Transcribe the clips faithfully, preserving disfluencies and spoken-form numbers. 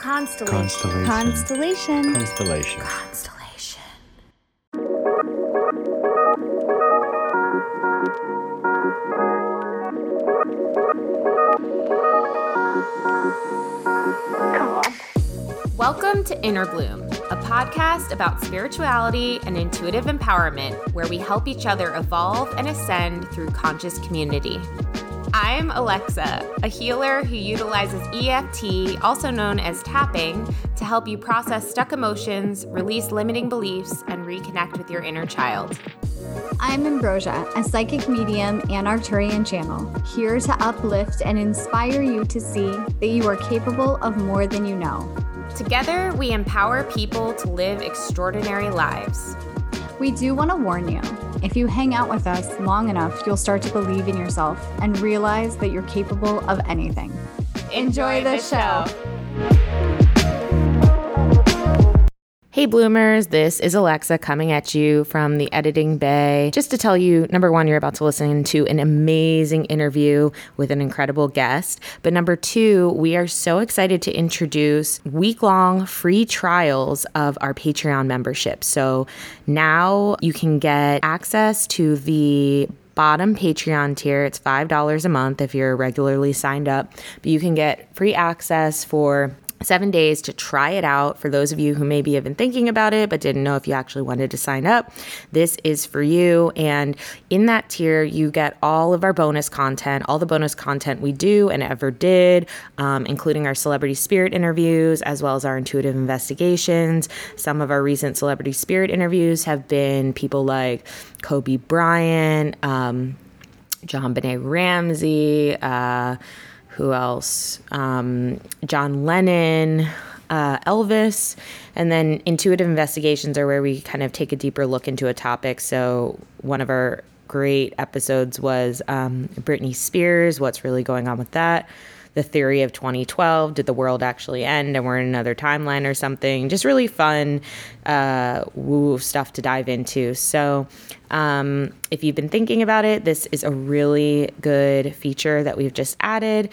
Constellation. Constellation. Constellation. Constellation. Come on. Welcome to Inner Bloom, a podcast about spirituality and intuitive empowerment where we help each other evolve and ascend through conscious community. I'm Alexa, a healer who utilizes E F T, also known as tapping, to help you process stuck emotions, release limiting beliefs, and reconnect with your inner child. I'm Ambrosia, a psychic medium and Arcturian channel, here to uplift and inspire you to see that you are capable of more than you know. Together, we empower people to live extraordinary lives. We do want to warn you, if you hang out with us long enough, you'll start to believe in yourself and realize that you're capable of anything. Enjoy, Enjoy the, the show. show. Hey Bloomers, this is Alexa coming at you from the editing bay. Just to tell you, number one, you're about to listen to an amazing interview with an incredible guest. But number two, we are so excited to introduce week-long free trials of our Patreon membership. So now you can get access to the bottom Patreon tier. It's five dollars a month if you're regularly signed up, but you can get free access for seven days to try it out. For those of you who maybe have been thinking about it but didn't know if you actually wanted to sign up, this is for you. And in that tier, you get all of our bonus content, all the bonus content we do and ever did, um, including our celebrity spirit interviews, as well as our intuitive investigations. Some of our recent celebrity spirit interviews have been people like Kobe Bryant, um, John Benet Ramsey, uh, Who else? Um, John Lennon, uh, Elvis, and then intuitive investigations are where we kind of take a deeper look into a topic. So one of our great episodes was um, Britney Spears, what's really going on with that? The theory of twenty twelve, did the world actually end and we're in another timeline or something? Just really fun uh, woo stuff to dive into. So um, if you've been thinking about it, this is a really good feature that we've just added.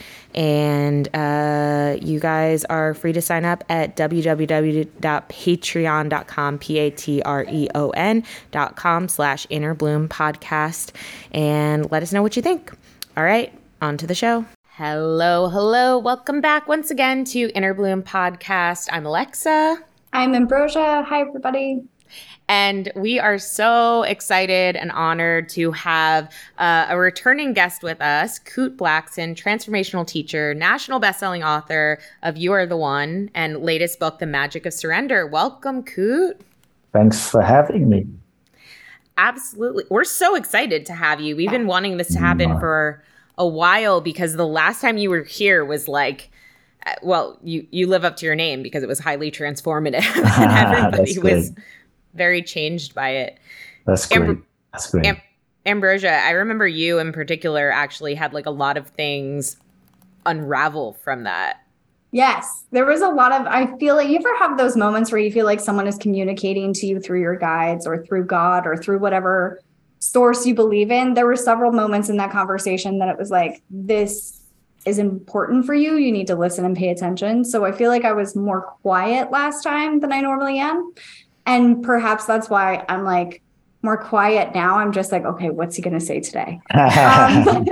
And uh, you guys are free to sign up at w w w dot patreon dot com, P A T R E O N dot com slash Inner Bloom podcast, and let us know what you think. All right, on to the show. Hello, hello. Welcome back once again to Inner Bloom Podcast. I'm Alexa. I'm Ambrosia. Hi, everybody. And we are so excited and honored to have uh, a returning guest with us, Kute Blackson, transformational teacher, national bestselling author of You Are the One, and latest book, The Magic of Surrender. Welcome, Kute. Thanks for having me. Absolutely. We're so excited to have you. We've been wanting this to happen for a while because the last time you were here was like, well, you, you live up to your name because it was highly transformative and everybody was very changed by it. That's great. Amb- That's great. Am- Ambrosia, I remember you in particular actually had like a lot of things unravel from that. Yes, there was a lot of, I feel like you ever have those moments where you feel like someone is communicating to you through your guides or through God or through whatever source you believe in. There were several moments in that conversation that it was like, this is important for you. You need to listen and pay attention. So I feel like I was more quiet last time than I normally am. And perhaps that's why I'm like more quiet now. I'm just like, okay, what's he going to say today? um,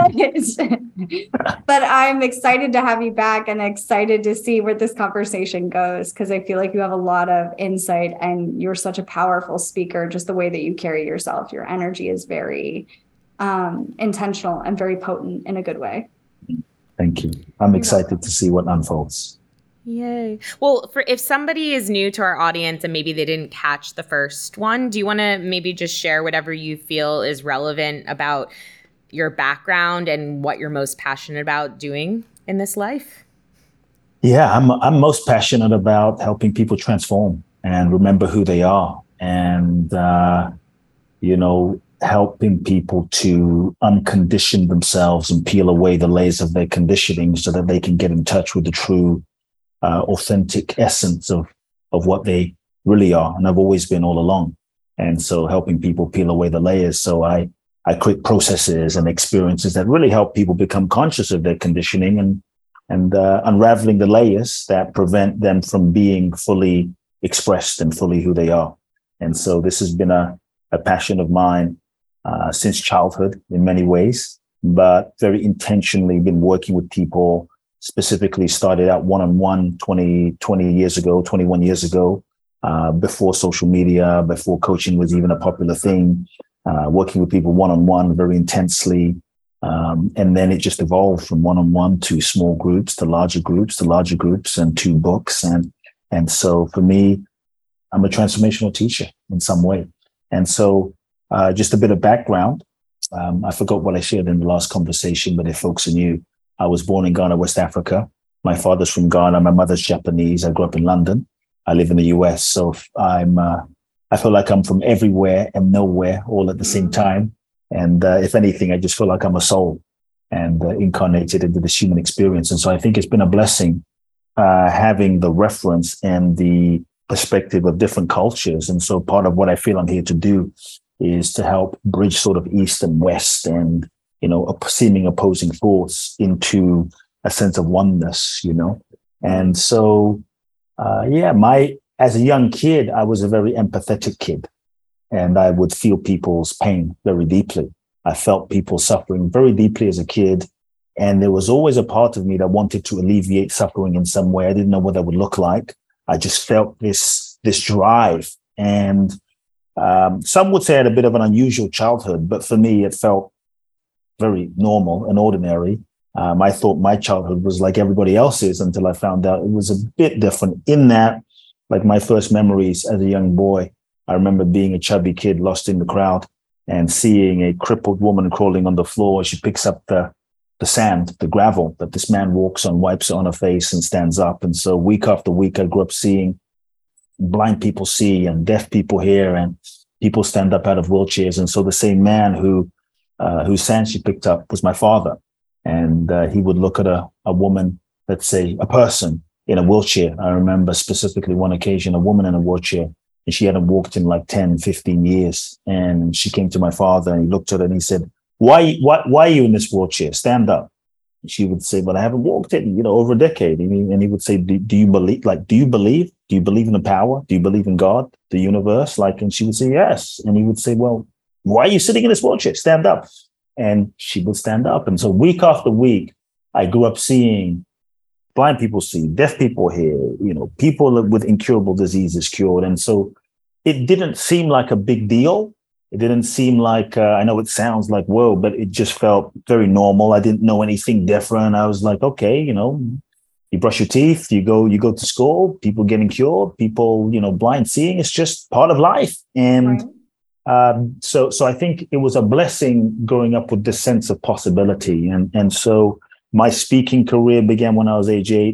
but I'm excited to have you back and excited to see where this conversation goes, because I feel like you have a lot of insight and you're such a powerful speaker. Just the way that you carry yourself, your energy is very um, intentional and very potent in a good way. Thank you. I'm excited to see what unfolds. Yay. Well, for if somebody is new to our audience and maybe they didn't catch the first one, do you want to maybe just share whatever you feel is relevant about your background and what you're most passionate about doing in this life? Yeah, I'm I'm most passionate about helping people transform and remember who they are, and uh, you know, helping people to uncondition themselves and peel away the layers of their conditioning so that they can get in touch with the true Uh, authentic essence of of what they really are, and I've always been all along. And so helping people peel away the layers. So I I create processes and experiences that really help people become conscious of their conditioning and and uh, unraveling the layers that prevent them from being fully expressed and fully who they are. And so this has been a, a passion of mine uh, since childhood in many ways, but very intentionally been working with people, specifically started out one-on-one twenty, twenty years ago, twenty-one years ago, uh, before social media, before coaching was even a popular thing, uh, working with people one-on-one very intensely. Um, and then it just evolved from one-on-one to small groups, to larger groups, to larger groups, and to books. And, and so for me, I'm a transformational teacher in some way. And so uh, just a bit of background. Um, I forgot what I shared in the last conversation, but if folks are new, I was born in Ghana, West Africa. My father's from Ghana. My mother's Japanese. I grew up in London. I live in the U S. So I'm, uh, I feel like I'm from everywhere and nowhere all at the same time. And uh, if anything, I just feel like I'm a soul and uh, incarnated into this human experience. And so I think it's been a blessing uh, having the reference and the perspective of different cultures. And so part of what I feel I'm here to do is to help bridge sort of East and West and, you know, a seeming opposing force into a sense of oneness, you know. And so, uh, yeah, my as a young kid, I was a very empathetic kid. And I would feel people's pain very deeply. I felt people suffering very deeply as a kid. And there was always a part of me that wanted to alleviate suffering in some way. I didn't know what that would look like. I just felt this, this drive. And um, some would say I had a bit of an unusual childhood, but for me, it felt very normal and ordinary. Um, I thought my childhood was like everybody else's until I found out it was a bit different in that, like my first memories as a young boy, I remember being a chubby kid lost in the crowd and seeing a crippled woman crawling on the floor. She picks up the, the sand, the gravel that this man walks on, wipes it on her face and stands up. And so week after week, I grew up seeing blind people see and deaf people hear and people stand up out of wheelchairs. And so the same man who uh, whose sand she picked up was my father. And uh, he would look at a, a woman, let's say a person in a wheelchair. I remember specifically one occasion, a woman in a wheelchair. And she hadn't walked in like ten, fifteen years. And she came to my father and he looked at her and he said, why, why, why are you in this wheelchair? Stand up. And she would say, but I haven't walked in, you know, over a decade. And he, and he would say, do, do you believe, like, do you believe? Do you believe in the power? Do you believe in God, the universe? Like, and she would say, yes. And he would say, well, why are you sitting in this wheelchair? Stand up. And she would stand up. And so week after week, I grew up seeing blind people see, deaf people hear, you know, people with incurable diseases cured. And so it didn't seem like a big deal. It didn't seem like, uh, I know it sounds like, whoa, but it just felt very normal. I didn't know anything different. I was like, okay, you know, you brush your teeth, you go, you go to school, people getting cured, people, you know, blind seeing, it's just part of life. And right. um, so, so I think it was a blessing growing up with this sense of possibility. And, and so my speaking career began when I was age eight,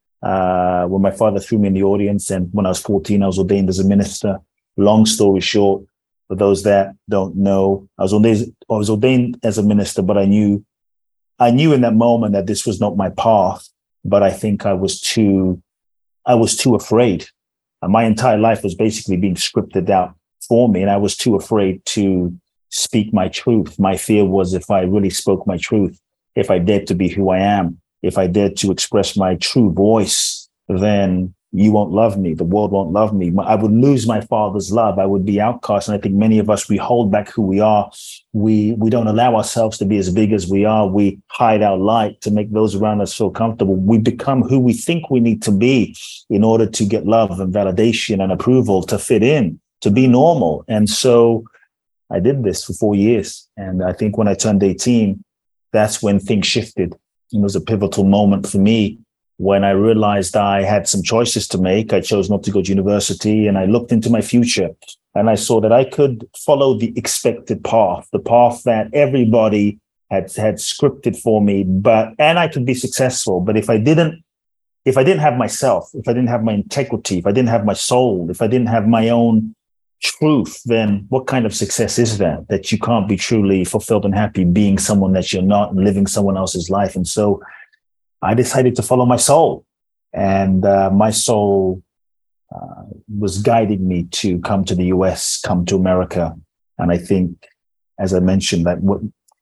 uh, when my father threw me in the audience. And when I was fourteen, I was ordained as a minister. Long story short, for those that don't know, I was ordained, I was ordained as a minister, but I knew, I knew in that moment that this was not my path. But I think I was too, I was too afraid. And my entire life was basically being scripted out for me. And I was too afraid to speak my truth. My fear was if I really spoke my truth, if I dared to be who I am, if I dared to express my true voice, then you won't love me. The world won't love me. I would lose my father's love. I would be outcast. And I think many of us, we hold back who we are. We, we don't allow ourselves to be as big as we are. We hide our light to make those around us feel comfortable. We become who we think we need to be in order to get love and validation and approval, to fit in, to be normal. And so I did this for four years. And I think when I turned eighteen, that's when things shifted. It was a pivotal moment for me when I realized I had some choices to make. I chose not to go to university, and I looked into my future and I saw that I could follow the expected path, the path that everybody had, had scripted for me, but, and I could be successful. But if I didn't, if I didn't have myself, if I didn't have my integrity, if I didn't have my soul, if I didn't have my own truth, then what kind of success is that? That you can't be truly fulfilled and happy being someone that you're not and living someone else's life. And so I decided to follow my soul, and uh, my soul uh, was guiding me to come to the U S, come to America. And I think, as I mentioned, that what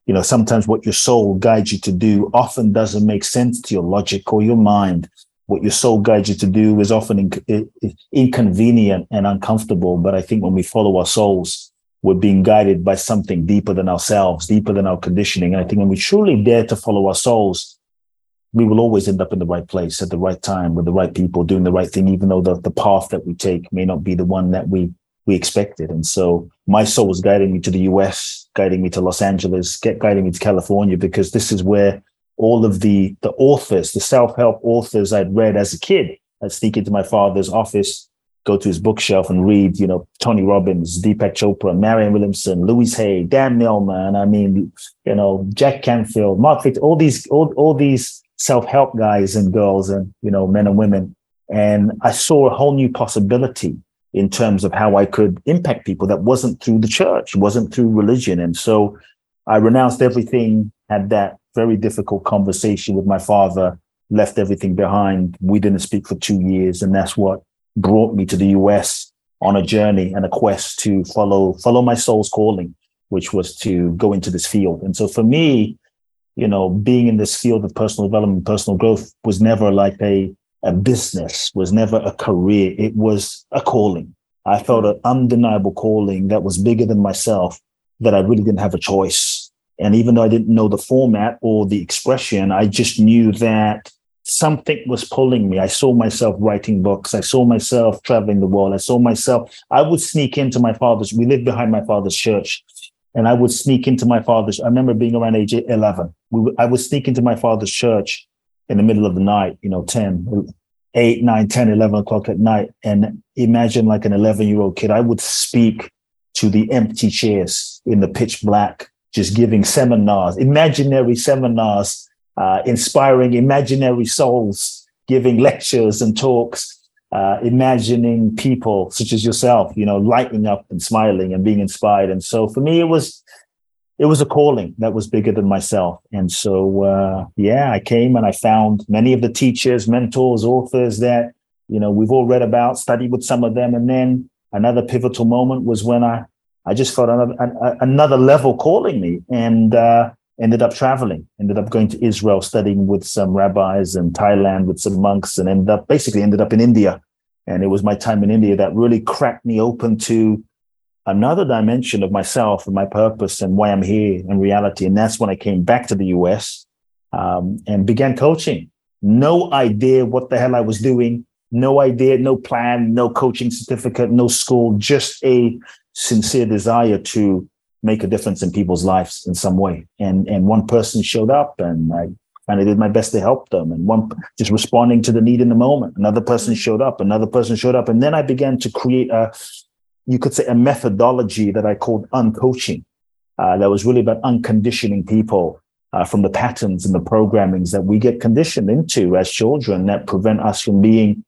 you know, sometimes what your soul guides you to do often doesn't make sense to your logic or your mind. What your soul guides you to do is often in, inconvenient and uncomfortable. But I think when we follow our souls, we're being guided by something deeper than ourselves, deeper than our conditioning. And I think when we truly dare to follow our souls, we will always end up in the right place at the right time with the right people doing the right thing, even though the, the path that we take may not be the one that we we expected. And so my soul was guiding me to the U S, guiding me to Los Angeles, get, guiding me to California, because this is where all of the, the authors, the self-help authors I'd read as a kid, I'd sneak into my father's office, go to his bookshelf and read, you know, Tony Robbins, Deepak Chopra, Marianne Williamson, Louise Hay, Dan Millman, I mean, you know, Jack Canfield, Mark Victor, all these, all, all these self-help guys and girls and, you know, men and women. And I saw a whole new possibility in terms of how I could impact people that wasn't through the church, wasn't through religion. And so I renounced everything, had that very difficult conversation with my father, left everything behind. We didn't speak for two years. And that's what brought me to the U S on a journey and a quest to follow, follow my soul's calling, which was to go into this field. And so for me, you know, being in this field of personal development, personal growth was never like a a business, was never a career. It was a calling. I felt an undeniable calling that was bigger than myself, that I really didn't have a choice. And even though I didn't know the format or the expression, I just knew that something was pulling me. I saw myself writing books. I saw myself traveling the world. I saw myself, I would sneak into my father's, we lived behind my father's church. And I would sneak into my father's, I remember being around age eleven. We, I would sneak into my father's church in the middle of the night, you know, ten, eight, nine, ten, eleven o'clock at night. And imagine like an eleven-year-old kid, I would speak to the empty chairs in the pitch black, just giving seminars, imaginary seminars, uh, inspiring imaginary souls, giving lectures and talks, uh, imagining people such as yourself, you know, lighting up and smiling and being inspired. And so for me, it was It was a calling that was bigger than myself. And so, uh, yeah, I came and I found many of the teachers, mentors, authors that, you know, we've all read about, studied with some of them. And then another pivotal moment was when I, I just felt another, another level calling me, and uh, ended up traveling, ended up going to Israel, studying with some rabbis, and Thailand with some monks, and ended up basically ended up in India. And it was my time in India that really cracked me open to another dimension of myself and my purpose and why I'm here in reality. And that's when I came back to the U S um, and began coaching. No idea what the hell I was doing. No idea, no plan, no coaching certificate, no school, just a sincere desire to make a difference in people's lives in some way. And, and one person showed up, and I kind of did my best to help them. And one just responding to the need in the moment. Another person showed up, another person showed up. And then I began to create a, you could say, a methodology that I called uncoaching. Uh, that was really about unconditioning people uh, from the patterns and the programmings that we get conditioned into as children that prevent us from being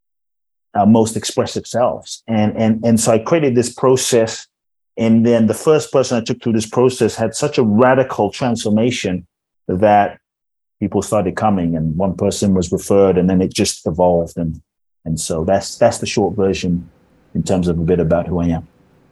our most expressive selves. And, and, and so I created this process. And then the first person I took through this process had such a radical transformation that people started coming, and one person was referred, and then it just evolved. And, and so that's, that's the short version in terms of a bit about who I am.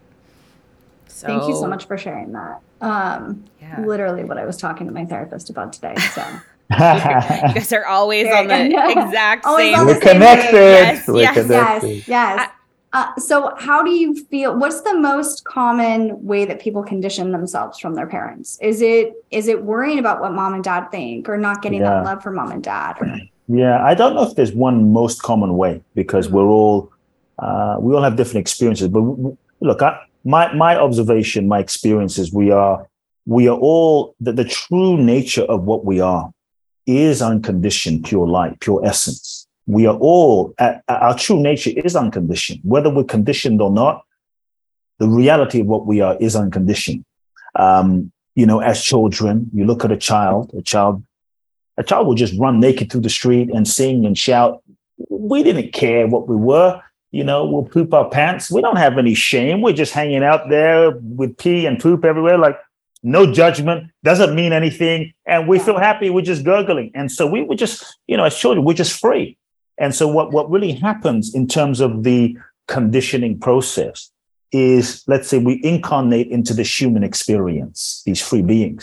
So, thank you so much for sharing that. Um, yeah. Literally what I was talking to my therapist about today. So you guys are always on the exact same. We're connected. Yes, We're yes, connected. Yes, yes. Uh, so how do you feel, what's the most common way that people condition themselves from their parents? Is it, is it worrying about what mom and dad think, or not getting yeah. that love from mom and dad? Or? Yeah, I don't know if there's one most common way, because we're all, Uh, we all have different experiences, but look, I, my my observation, my experiences, we are we are all the, the true nature of what we are is unconditioned, pure light, pure essence. We are all at, our true nature is unconditioned, whether we're conditioned or not. The reality of what we are is unconditioned. Um, you know, as children, you look at a child, a child, a child will just run naked through the street and sing and shout. We didn't care what we were. You know, we'll poop our pants. We don't have any shame. We're just hanging out there with pee and poop everywhere. Like, no judgment, doesn't mean anything. And we feel happy. We're just gurgling. And so we were just, you know, as children, we're just free. And so what, what really happens in terms of the conditioning process is, let's say we incarnate into this human experience, these free beings.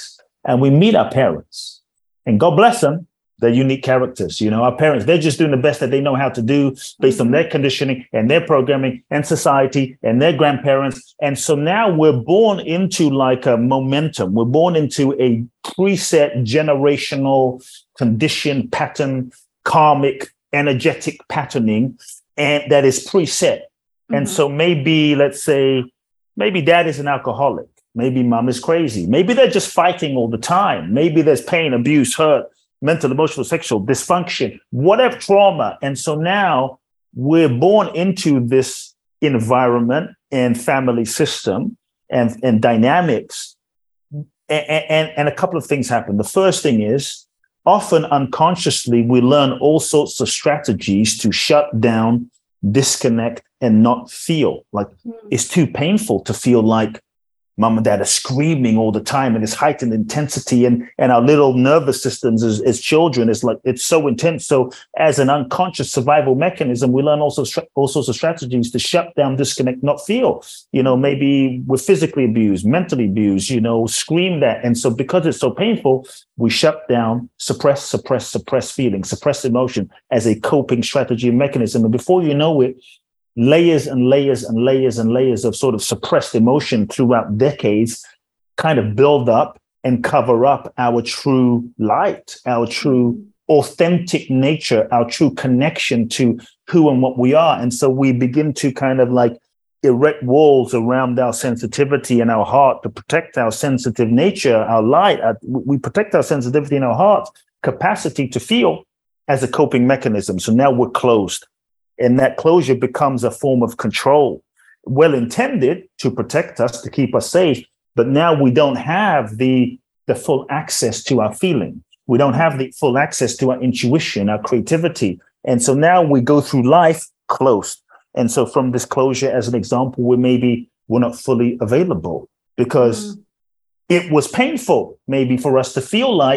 and we meet our parents. And God bless them, they're unique characters. You know, our parents, they're just doing the best that they know how to do based on their conditioning and their programming and society and their grandparents. And so now we're born into like a momentum. We're born into a preset generational condition pattern, karmic, energetic patterning, and that is preset. Mm-hmm. And so maybe, let's say, maybe dad is an alcoholic. Maybe mom is crazy. Maybe they're just fighting all the time. Maybe there's pain, abuse, hurt, mental, emotional, sexual dysfunction, whatever trauma. And so now we're born into this environment and family system and, and dynamics. And, and, and a couple of things happen. The first thing is, often unconsciously, we learn all sorts of strategies to shut down, disconnect, and not feel. Like it's too painful to feel like mom and dad are screaming all the time and it's heightened intensity, and, and our little nervous systems as, as children is like, it's so intense. So as an unconscious survival mechanism, we learn also all sorts of strategies to shut down, disconnect, not feel. You know, maybe we're physically abused, mentally abused, you know, screamed at. And so because it's so painful, we shut down, suppress, suppress, suppress feeling, suppress emotion as a coping strategy and mechanism. And before you know it, layers and layers and layers and layers of sort of suppressed emotion throughout decades kind of build up and cover up our true light, our true authentic nature, our true connection to who and what we are. And so we begin to kind of like erect walls around our sensitivity and our heart to protect our sensitive nature, our light. Our, we protect our sensitivity in our heart capacity to feel as a coping mechanism. So now we're closed. And that closure becomes a form of control, well-intended to protect us, to keep us safe. But now we don't have the, the full access to our feeling. We don't have the full access to our intuition, our creativity. And so now we go through life closed. And so from this closure, as an example, we maybe we're not fully available because mm. it was painful maybe for us to feel like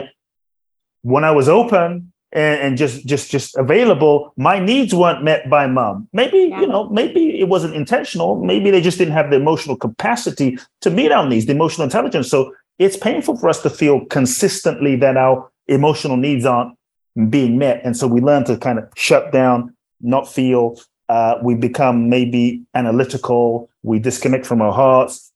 when I was open, And, and just, just, just available, my needs weren't met by mom. Maybe, yeah. you know, maybe it wasn't intentional. Maybe they just didn't have the emotional capacity to meet our needs, the emotional intelligence. So it's painful for us to feel consistently that our emotional needs aren't being met. And so we learn to kind of shut down, not feel. Uh, we become maybe analytical. We disconnect from our hearts.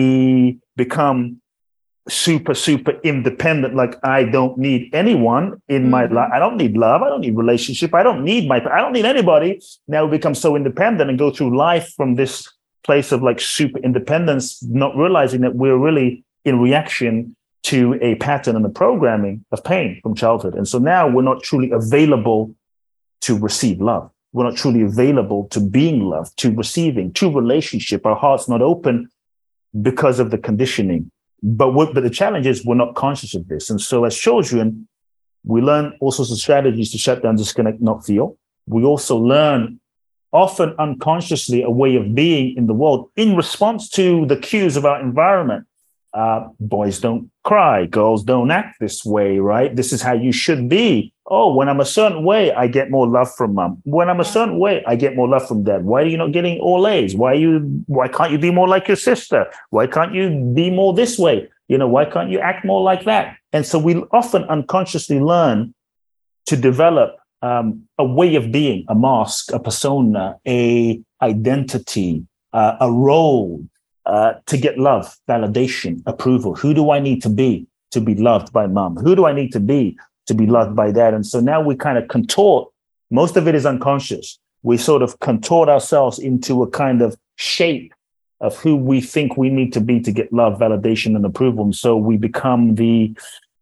We become super, super independent. Like I don't need anyone in mm-hmm. my life. I don't need love. I don't need relationship. I don't need my, I don't need anybody. Now we become so independent and go through life from this place of like super independence, not realizing that we're really in reaction to a pattern and a programming of pain from childhood. And so now we're not truly available to receive love. We're not truly available to being loved, to receiving, to relationship. Our heart's not open because of the conditioning. But what, but the challenge is we're not conscious of this. And so as children, we learn all sorts of strategies to shut down, disconnect, not feel. We also learn, often unconsciously, a way of being in the world in response to the cues of our environment. Uh, boys don't cry. Girls don't act this way, right? This is how you should be. Oh, when I'm a certain way, I get more love from mom. When I'm a certain way, I get more love from dad. Why are you not getting all A's? Why are you? Why can't you be more like your sister? Why can't you be more this way? You know, why can't you act more like that? And so we often unconsciously learn to develop um, a way of being, a mask, a persona, a identity, uh, a role, uh, to get love, validation, approval. Who do I need to be to be loved by mom? Who do I need to be to be loved by dad? And so now we kind of contort. Most of it is unconscious. We sort of contort ourselves into a kind of shape of who we think we need to be to get love, validation, and approval. And so we become the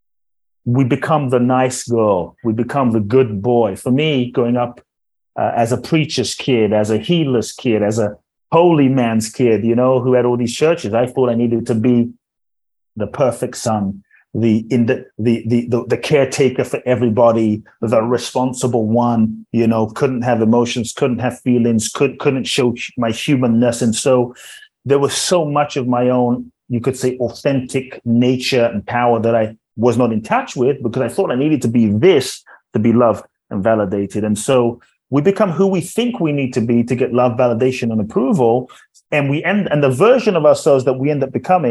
we become the nice girl. We become the good boy. For me, growing up uh, as a preacher's kid, as a healer's kid, as a holy man's kid, you know, who had all these churches, I thought I needed to be the perfect son, the in the the the the, the caretaker for everybody, the responsible one, you know, couldn't have emotions, couldn't have feelings, could couldn't show my humanness. And so there was so much of my own, you could say, authentic nature and power that I was not in touch with, because I thought I needed to be this to be loved and validated. And so we become who we think we need to be to get love, validation, and approval. And we end, and the version of ourselves that we end up becoming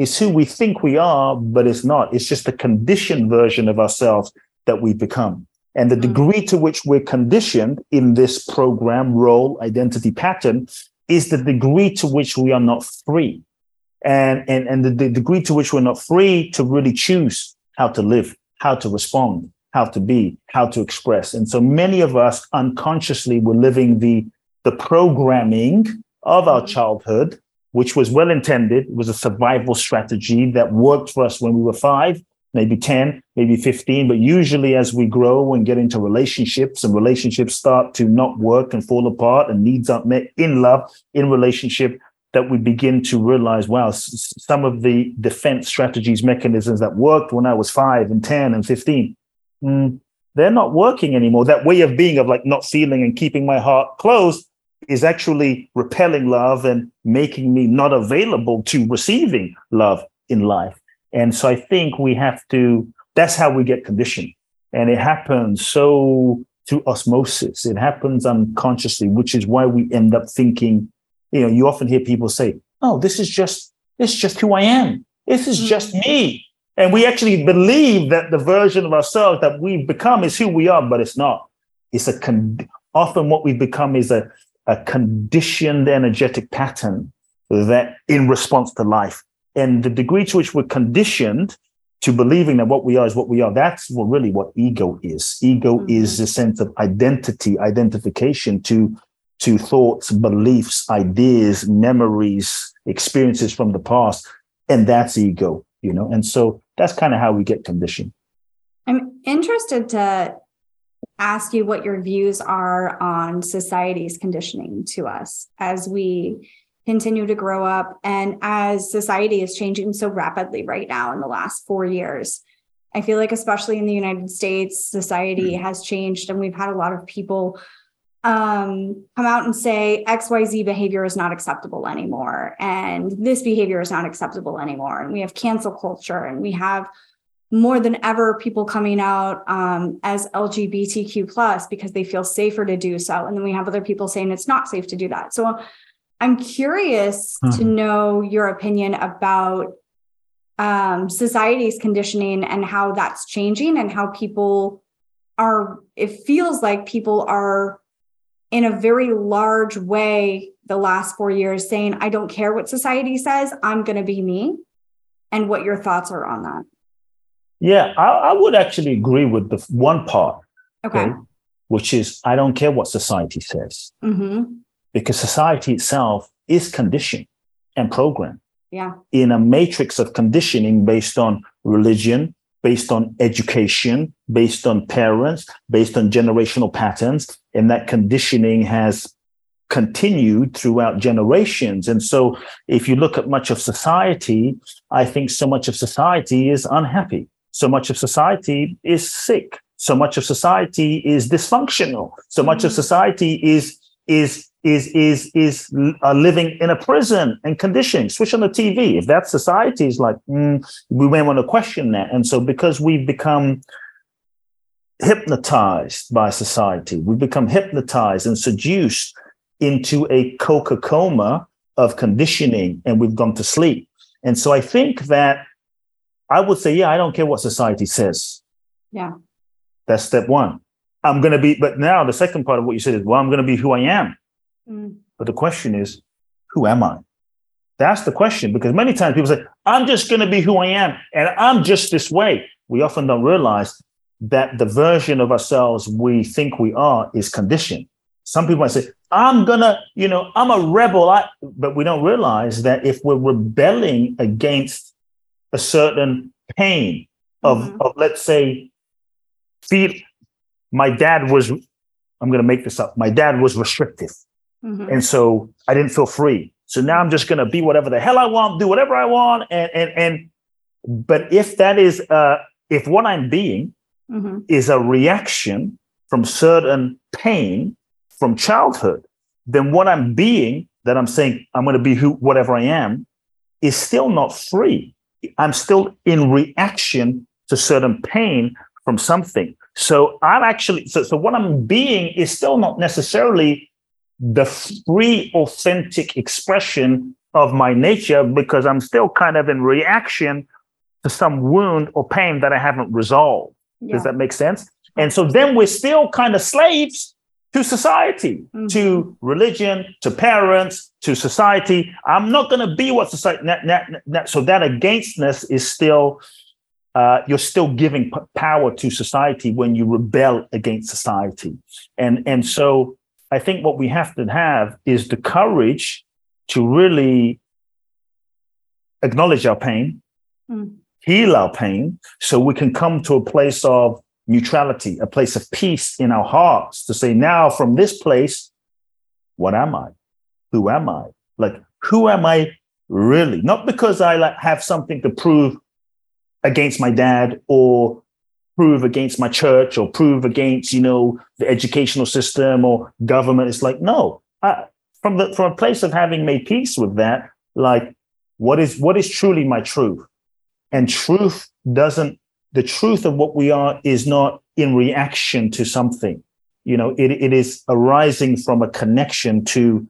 is who we think we are, but it's not. It's just a conditioned version of ourselves that we've become. And the degree to which we're conditioned in this program, role, identity pattern is the degree to which we are not free. And, and, and the, the degree to which we're not free to really choose how to live, how to respond, how to be, how to express. And so many of us unconsciously were living the, the programming of our childhood, which was well intended. It was a survival strategy that worked for us when we were five, maybe ten, maybe fifteen. But usually as we grow and get into relationships and relationships start to not work and fall apart and needs aren't met in love, in relationship, that we begin to realize, wow, s- some of the defense strategies, mechanisms that worked when I was five and ten and fifteen, mm, they're not working anymore. That way of being, of like not feeling and keeping my heart closed, is actually repelling love and making me not available to receiving love in life. And so I think we have to, that's how we get conditioned. And it happens so through osmosis. It happens unconsciously, which is why we end up thinking, you know, you often hear people say, oh, this is just, this is just who I am. This is just me. And we actually believe that the version of ourselves that we've become is who we are, but it's not. It's a, con- often what we've become is a, a conditioned energetic pattern that in response to life. And the degree to which we're conditioned to believing that what we are is what we are, that's what really what ego is. Ego mm-hmm. is a sense of identity, identification to, to thoughts, beliefs, ideas, memories, experiences from the past. And that's ego, you know? And so that's kind of how we get conditioned. I'm interested to ask you what your views are on society's conditioning to us as we continue to grow up and as society is changing so rapidly right now in the last four years. I feel like especially in the United States, society has changed and we've had a lot of people um, come out and say X Y Z behavior is not acceptable anymore. And this behavior is not acceptable anymore. And we have cancel culture and we have more than ever people coming out um, as L G B T Q plus because they feel safer to do so. And then we have other people saying it's not safe to do that. So I'm curious mm-hmm. to know your opinion about um, society's conditioning and how that's changing and how people are, it feels like people are in a very large way the last four years saying, I don't care what society says, I'm going to be me, and what your thoughts are on that. Yeah, I, I would actually agree with the one part, okay, okay which is I don't care what society says. Mm-hmm. Because society itself is conditioned and programmed yeah. in a matrix of conditioning based on religion, based on education, based on parents, based on generational patterns. And that conditioning has continued throughout generations. And so if you look at much of society, I think so much of society is unhappy. So much of society is sick. So much of society is dysfunctional. So much mm-hmm. of society is is is is is uh, living in a prison and conditioning. Switch on the T V. If that society is like, mm, we may want to question that. And so because we've become hypnotized by society, we've become hypnotized and seduced into a Coca-Cola of conditioning, and we've gone to sleep. And so I think that I would say, yeah, I don't care what society says. Yeah. That's step one. I'm going to be, but now the second part of what you said is, well, I'm going to be who I am. Mm. But the question is, who am I? That's the question, because many times people say, I'm just going to be who I am, and I'm just this way. We often don't realize that the version of ourselves we think we are is conditioned. Some people might say, I'm going to, you know, I'm a rebel. I, but we don't realize that if we're rebelling against a certain pain of, mm-hmm. of let's say, feel, my dad was, I'm going to make this up. My dad was restrictive. Mm-hmm. And so I didn't feel free. So now I'm just going to be whatever the hell I want, do whatever I want. And, and, and, but if that is, uh, if what I'm being mm-hmm. is a reaction from certain pain from childhood, then what I'm being, that I'm saying I'm going to be who, whatever I am, is still not free. I'm still in reaction to certain pain from something. So I'm actually, so, so what I'm being is still not necessarily the free, authentic expression of my nature because I'm still kind of in reaction to some wound or pain that I haven't resolved. Yeah. Does that make sense? And so then we're still kind of slaves to society, mm-hmm. to religion, to parents, to society. I'm not going to be what society. That, that, that, so that againstness is still, uh, you're still giving p- power to society when you rebel against society. And, and so I think what we have to have is the courage to really acknowledge our pain, mm. heal our pain, so we can come to a place of neutrality, a place of peace in our hearts to say, now from this place, what am I? Who am I? Like, who am I really? Not because I like have something to prove against my dad or prove against my church or prove against, you know, the educational system or government. It's like, no, I, from the from a place of having made peace with that, like, what is what is truly my truth? And truth doesn't, the truth of what we are is not in reaction to something. You know, it it is arising from a connection to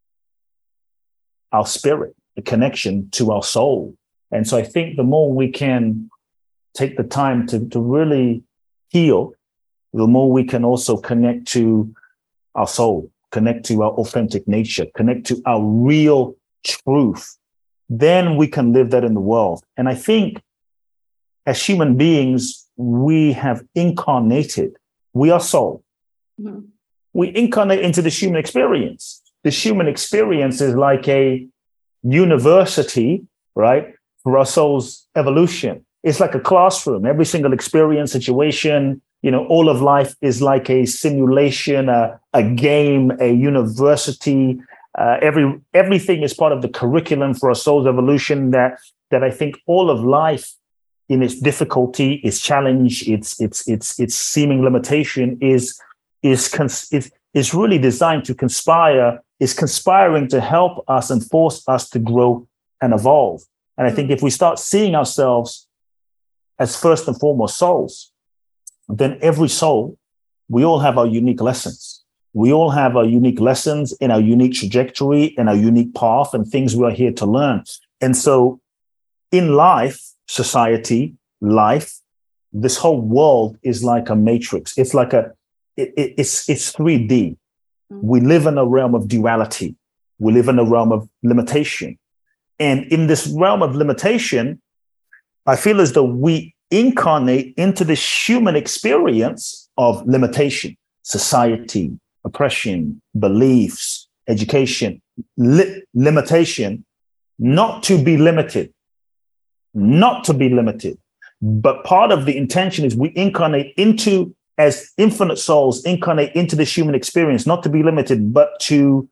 our spirit, a connection to our soul. And so I think the more we can take the time to, to really heal, the more we can also connect to our soul, connect to our authentic nature, connect to our real truth. Then we can live that in the world. And I think as human beings, we have incarnated. We are soul. Mm-hmm. We incarnate into the human experience. The human experience is like a university, right, for our soul's evolution. It's like a classroom. Every single experience, situation, you know, all of life is like a simulation, a, a game, a university. Uh, every everything is part of the curriculum for our soul's evolution. That that I think all of life, in its difficulty, its challenge, its its its its seeming limitation, is is cons- is is really designed to conspire. Is conspiring to help us and force us to grow and evolve. And I think if we start seeing ourselves as first and foremost souls, then every soul, we all have our unique lessons. We all have our unique lessons in our unique trajectory, in our unique path, and things we are here to learn. And so in life, society, life, this whole world is like a matrix. It's like a, it, it, it's, it's three D. We live in a realm of duality. We live in a realm of limitation. And in this realm of limitation, I feel as though we incarnate into this human experience of limitation, society, oppression, beliefs, education, li- limitation, not to be limited, not to be limited. But part of the intention is we incarnate into, as infinite souls, incarnate into this human experience, not to be limited, but to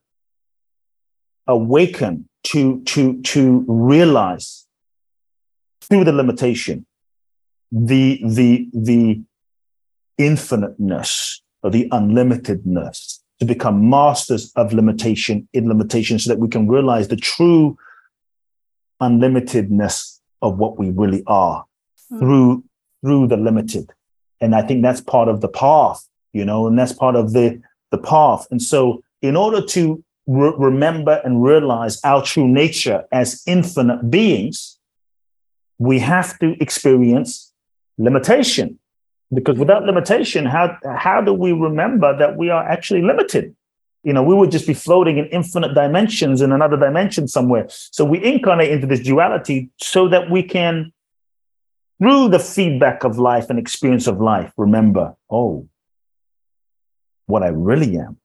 awaken, to, to, to realize through the limitation, the, the, the infiniteness or the unlimitedness, to become masters of limitation in limitation so that we can realize the true unlimitedness of what we really are mm. through, through the limited. And I think that's part of the path, you know, and that's part of the, the path. And so in order to re- remember and realize our true nature as infinite beings, we have to experience limitation. Because without limitation, how, how do we remember that we are actually limited? You know, we would just be floating in infinite dimensions in another dimension somewhere. So we incarnate into this duality so that we can, through the feedback of life and experience of life, remember, oh, what I really am.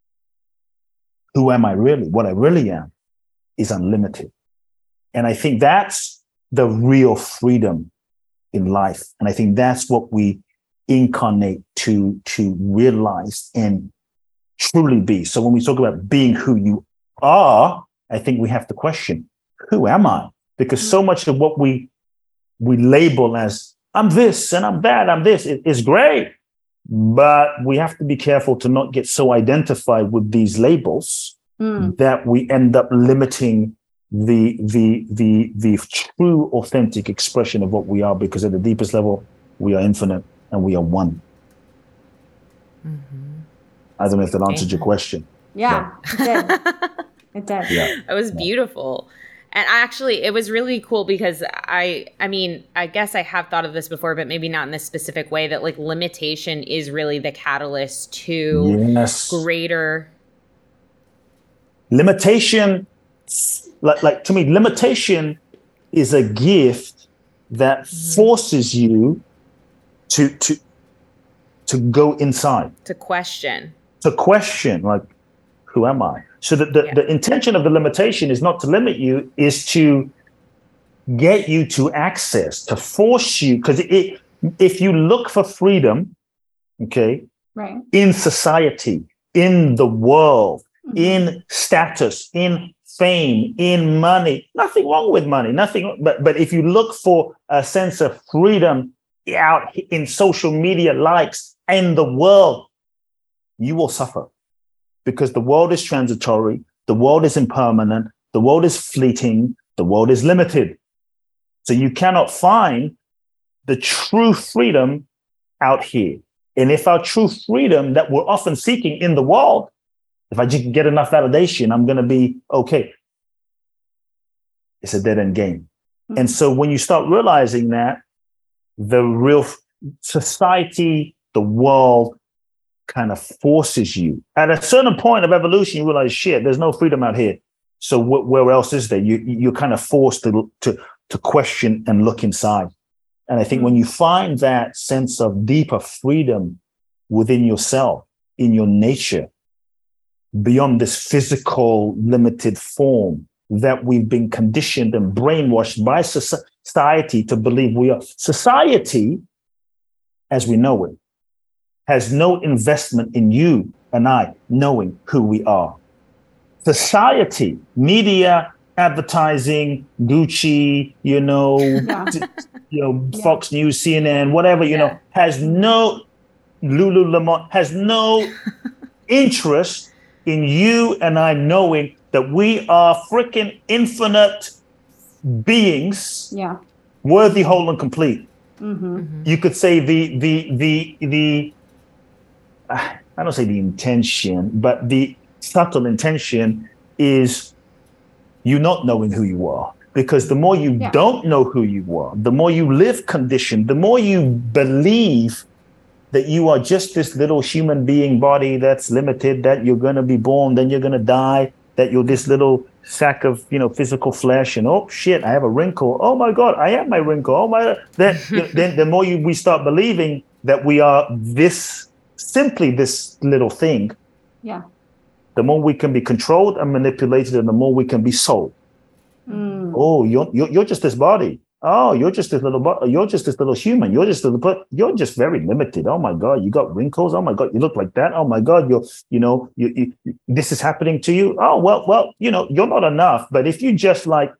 Who am I really? What I really am is unlimited. And I think that's the real freedom in life. And I think that's what we incarnate to, to realize and truly be. So when we talk about being who you are, I think we have to question, who am I? Because so much of what we we label as I'm this and I'm that, I'm this, it is great. But we have to be careful to not get so identified with these labels mm. that we end up limiting the, the, the, the true authentic expression of what we are, because at the deepest level, we are infinite and we are one. Mm-hmm. I don't know if that answered your question. Yeah, it did. It did. Yeah. It was beautiful. And I actually, it was really cool because I, I mean, I guess I have thought of this before, but maybe not in this specific way, that like limitation is really the catalyst to Yes. greater. Limitation, like, like to me, limitation is a gift that Mm-hmm. forces you to, to, to go inside, To question. to question, like, who am I? So that the, Yeah. the intention of the limitation is not to limit you, is to get you to access, to force you. Because it, if you look for freedom, okay, Right. in society, in the world, Mhm. in status, in fame, in money, nothing wrong with money, nothing. But, but if you look for a sense of freedom out in social media likes in the world, you will suffer. Because the world is transitory, the world is impermanent, the world is fleeting, the world is limited. So you cannot find the true freedom out here. And if our true freedom that we're often seeking in the world, if I just get enough validation, I'm going to be okay. It's a dead end game. Mhm. And so when you start realizing that the real society, the world, kind of forces you at a certain point of evolution, you realize, shit, there's no freedom out here. So wh- where else is there? You, you're kind of forced to, to, to question and look inside. And I think when you find that sense of deeper freedom within yourself, in your nature, beyond this physical limited form that we've been conditioned and brainwashed by society to believe we are. Society, as we know it, has no investment in you and I knowing who we are. Society, media, advertising, Gucci, you know, Yeah. d- you know, Yeah. Fox News, C N N, whatever, you Yeah. know, has no Lululemon has no interest in you and I knowing that we are freaking infinite beings, Yeah. worthy, whole, and complete. Mm-hmm. You could say the the the the uh, I don't say the intention, but the subtle intention is you not knowing who you are. Because the more you Yeah. don't know who you are, the more you live conditioned, the more you believe that you are just this little human being body that's limited, that you're going to be born, then you're going to die, that you're this little sack of, you know, physical flesh, and oh shit, I have a wrinkle. Oh my God, I am my wrinkle. Oh my, then, you know, then the more you, we start believing that we are this, simply this little thing, Yeah. the more we can be controlled and manipulated, and the more we can be sold. Mm. Oh, you're, you're, you're just this body. Oh, you're just this little, bo- you're just this little human. You're just a little, you're just very limited. Oh my God, you got wrinkles. Oh my God, you look like that. Oh my God, you're, you know, you, you, this is happening to you. Oh, well, well, you know, you're not enough. But if you just like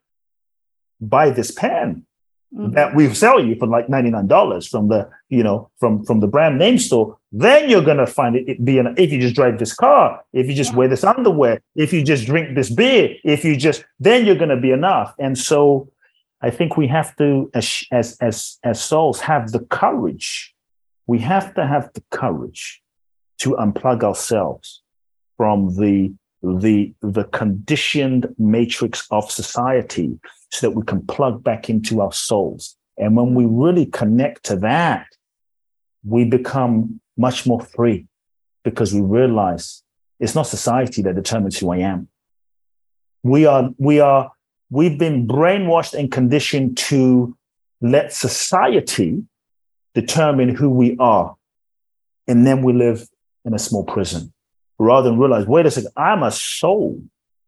buy this pen Mhm. that we sell you for like ninety-nine dollars from the, you know, from, from the brand name store, then you're going to find it, it be an, if you just drive this car, if you just Yeah. wear this underwear, if you just drink this beer, if you just, then you're going to be enough. And so I think we have to, as, as, as, as souls, have the courage. We have to have the courage to unplug ourselves from the, the, the conditioned matrix of society so that we can plug back into our souls. And when we really connect to that, we become much more free, because we realize it's not society that determines who I am. We are, we are, we've been brainwashed and conditioned to let society determine who we are. And then we live in a small prison rather than realize, wait a second, I'm a soul.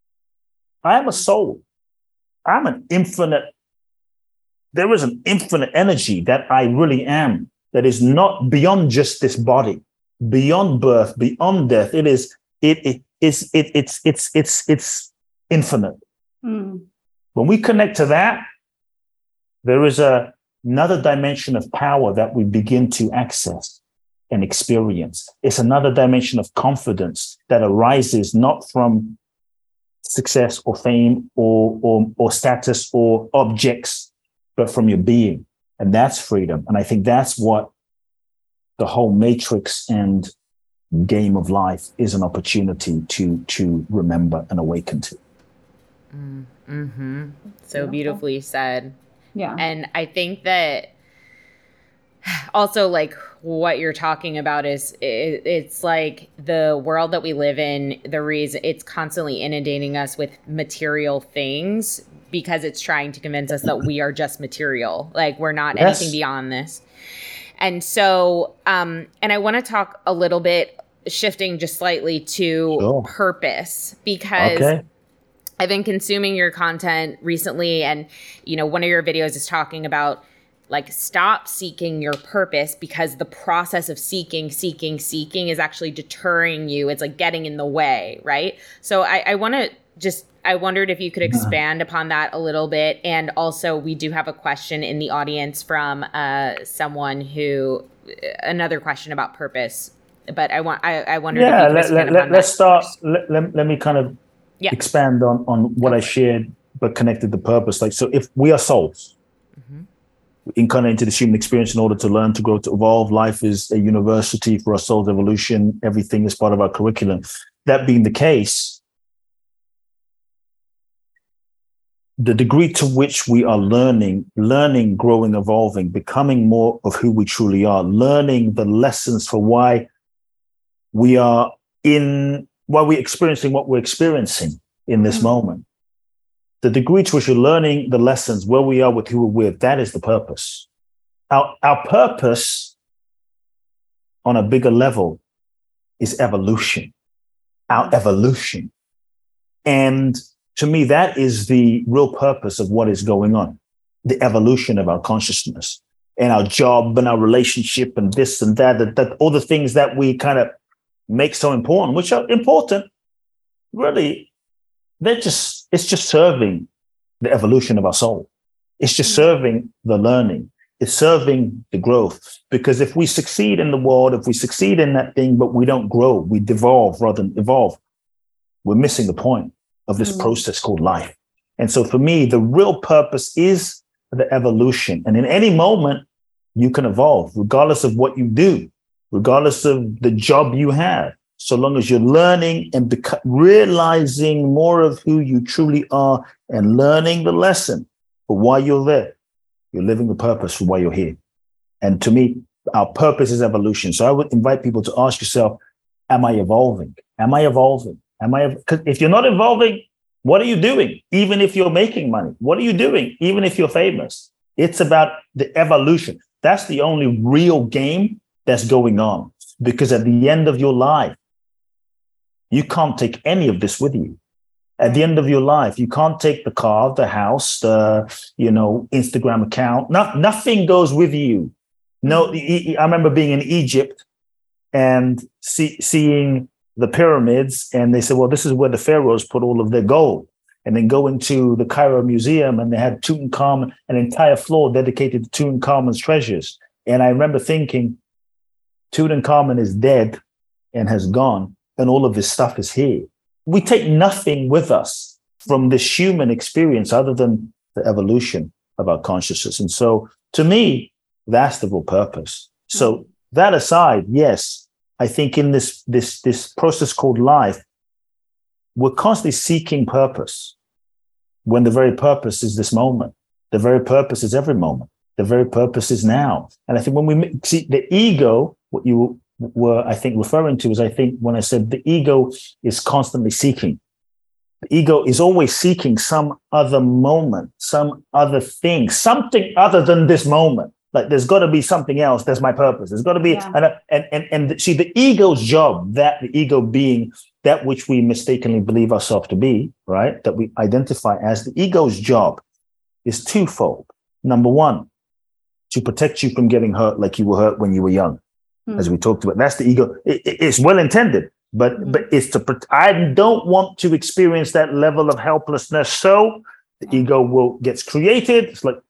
I am a soul. I'm an infinite. There is an infinite energy that I really am, that is not beyond just this body, beyond birth, beyond death. It is, it, it, it's, it, it's, it's, it's, it's infinite. Mm. When we connect to that, there is a, another dimension of power that we begin to access and experience. It's another dimension of confidence that arises not from success or fame or, or, or status or objects, but from your being. And that's freedom. And I think that's what the whole matrix and game of life is, an opportunity to, to remember and awaken to. Mm-hmm. So beautifully said. Yeah. And I think that also, like, what you're talking about is it, it's like the world that we live in, the reason it's constantly inundating us with material things because it's trying to convince us that we are just material, like we're not Yes. anything beyond this. And so um and I want to talk a little bit, shifting just slightly to Sure. purpose, because Okay. I've been consuming your content recently, and you know, one of your videos is talking about, like, stop seeking your purpose because the process of seeking, seeking, seeking is actually deterring you. It's like getting in the way, right? So I, I want to just, I wondered if you could expand upon that a little bit. And also, we do have a question in the audience from uh, someone who, another question about purpose. But I want, I, I wondered Yeah, if you could let, expand let, upon let, let's that start. first. Let, let, let me kind of Yeah. expand on, on what I shared, but connected to purpose. Like, so if we are souls, incarnate into this human experience in order to learn, to grow, to evolve. Life is a university for our soul's evolution. Everything is part of our curriculum. That being the case, the degree to which we are learning, learning, growing, evolving, becoming more of who we truly are, learning the lessons for why we are in, why we're experiencing what we're experiencing in this mm-hmm. moment. The degree to which you're learning the lessons, where we are with who we're with, that is the purpose. Our, our purpose on a bigger level is evolution, our evolution. And to me, that is the real purpose of what is going on, the evolution of our consciousness and our job and our relationship and this and that, that, that all the things that we kind of make so important, which are important, really, they're just, it's just serving the evolution of our soul. It's just serving the learning. It's serving the growth. Because if we succeed in the world, if we succeed in that thing, but we don't grow, we devolve rather than evolve, we're missing the point of this mm. process called life. And so for me, the real purpose is the evolution. And in any moment, you can evolve, regardless of what you do, regardless of the job you have. So long as you're learning and beca- realizing more of who you truly are and learning the lesson for why you're there, you're living the purpose for why you're here. And to me, our purpose is evolution. So I would invite people to ask yourself, am I evolving? Am I evolving? Am I? Because if you're not evolving, what are you doing? Even if you're making money, what are you doing? Even if you're famous, it's about the evolution. That's the only real game that's going on. Because at the end of your life, you can't take any of this with you. At the end of your life, you can't take the car, the house, the, you know, Instagram account. No, nothing goes with you. No, I remember being in Egypt and see, seeing the pyramids, and they said, well, this is where the pharaohs put all of their gold. And then going to the Cairo Museum, and they had Tutankhamun, an entire floor dedicated to Tutankhamun's treasures. And I remember thinking, Tutankhamun is dead and has gone, and all of his stuff is here. We take nothing with us from this human experience other than the evolution of our consciousness. And so to me, that's the real purpose. So that aside, yes, I think in this, this, this process called life, we're constantly seeking purpose when the very purpose is this moment. The very purpose is every moment. The very purpose is now. And I think when we see the ego, what you were, I think, referring to is, I think when I said the ego is constantly seeking. The ego is always seeking some other moment, some other thing, something other than this moment. Like there's got to be something else. That's my purpose. There's got to be, yeah. and, and, and, and see the ego's job, that the ego being that which we mistakenly believe ourselves to be, right? That we identify as the ego's job is twofold. Number one, to protect you from getting hurt like you were hurt when you were young. Mm-hmm. As we talked about, that's the ego. It, it's well intended, but mm-hmm. but it's to. I don't want to experience that level of helplessness. So the mm-hmm. ego will gets created. It's like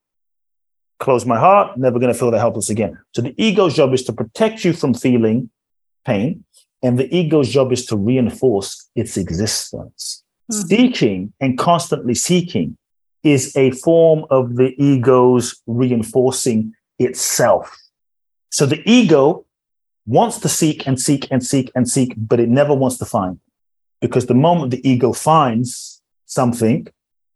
close my heart, never going to feel that helpless again. So the ego's job is to protect you from feeling pain, and the ego's job is to reinforce its existence. Mm-hmm. Seeking and constantly seeking is a form of the ego's reinforcing itself. So the ego wants to seek and seek and seek and seek, but it never wants to find. Because the moment the ego finds something,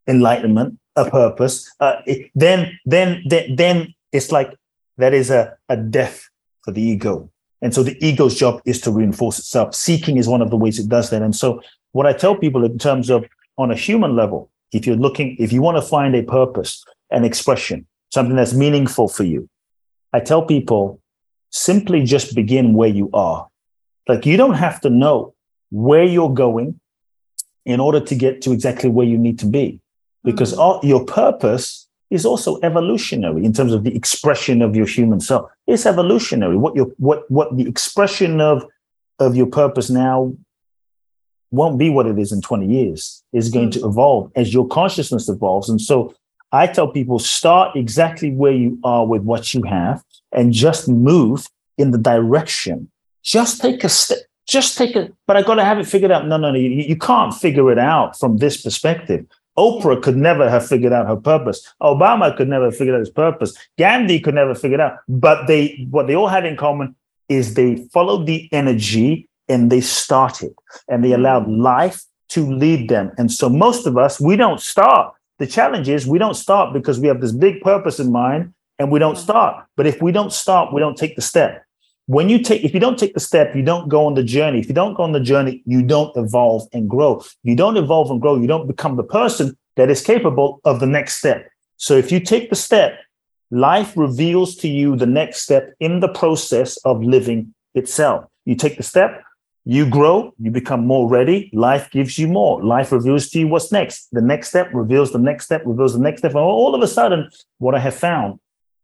enlightenment, a purpose, uh, it, then, then, then, then it's like that is a, a death for the ego. And so the ego's job is to reinforce itself. Seeking is one of the ways it does that. And so what I tell people in terms of on a human level, if you're looking, if you want to find a purpose, an expression, something that's meaningful for you, I tell people simply just begin where you are. Like you don't have to know where you're going in order to get to exactly where you need to be, because mm-hmm. all, your purpose is also evolutionary in terms of the expression of your human self. It's evolutionary. What your what what the expression of of your purpose now won't be what it is in twenty years. It's going mm-hmm. to evolve as your consciousness evolves. And so I tell people, start exactly where you are with what you have and just move in the direction. Just take a step. Just take a, but I got to have it figured out. No, no, no. You, you can't figure it out from this perspective. Oprah could never have figured out her purpose. Obama could never have figured out his purpose. Gandhi could never figure it out. But they, what they all had in common is they followed the energy and they started and they allowed life to lead them. And so most of us, we don't start. The challenge is we don't start because we have this big purpose in mind and we don't start. But if we don't start, we don't take the step. When you take, if you don't take the step, you don't go on the journey. If you don't go on the journey, you don't evolve and grow. You don't evolve and grow. You don't become the person that is capable of the next step. So if you take the step, life reveals to you the next step in the process of living itself. You take the step, you grow, you become more ready. Life gives you more. Life reveals to you what's next. The next step reveals the next step, reveals the next step. And all of a sudden, what I have found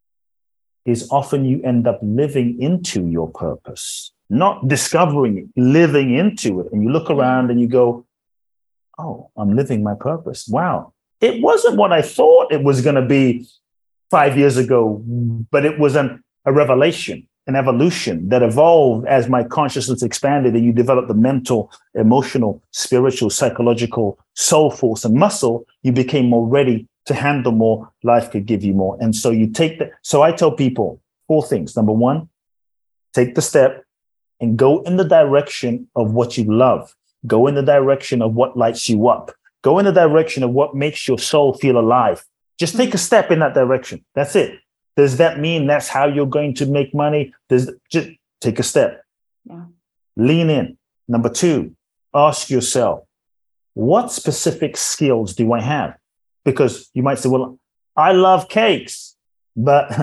is often you end up living into your purpose, not discovering it, living into it. And you look around and you go, oh, I'm living my purpose. Wow. It wasn't what I thought it was going to be five years ago, but it was an, a revelation, an evolution that evolved as my consciousness expanded and you develop the mental, emotional, spiritual, psychological soul force and muscle. You became more ready to handle more, life could give you more. And so you take that. So I tell people four things. Number one, take the step and go in the direction of what you love. Go in the direction of what lights you up. Go in the direction of what makes your soul feel alive. Just take a step in that direction. That's it. Does that mean that's how you're going to make money? Does just take a step. Yeah. Lean in. Number two, ask yourself, what specific skills do I have? Because you might say, well, I love cakes, but